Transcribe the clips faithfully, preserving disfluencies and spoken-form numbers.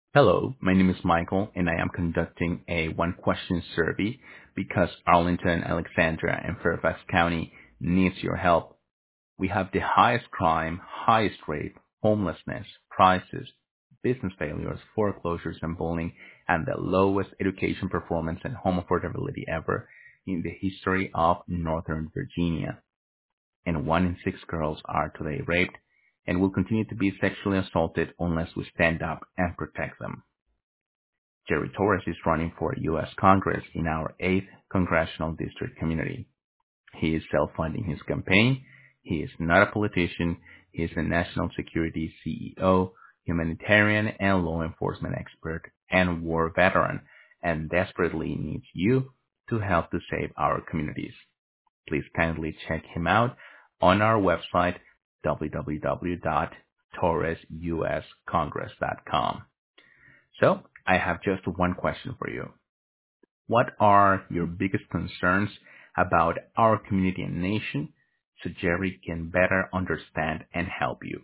Hello, my name is Michael, and I am conducting a one-question survey because Arlington, Alexandria, and Fairfax County needs your help. We have the highest crime, highest rape, homelessness, prices, business failures, foreclosures, and bullying, and the lowest education performance and home affordability ever in the history of Northern Virginia. And one in six girls are today raped and will continue to be sexually assaulted unless we stand up and protect them. Jerry Torres is running for U S Congress in our eighth Congressional District community. He is self-funding his campaign. He is not a politician. He is a national security C E O, humanitarian and law enforcement expert, and war veteran, and desperately needs you to help to save our communities. Please kindly check him out on our website, w w w dot torres u s congress dot com. So I have just one question for you. What are your biggest concerns about our community and nation so Jerry can better understand and help you?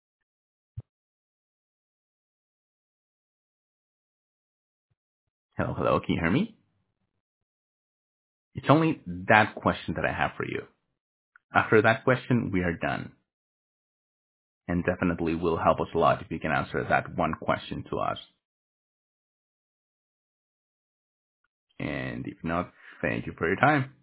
Hello, hello, can you hear me? It's only that question that I have for you. After that question, we are done. And definitely will help us a lot if you can answer that one question to us. And if not, thank you for your time.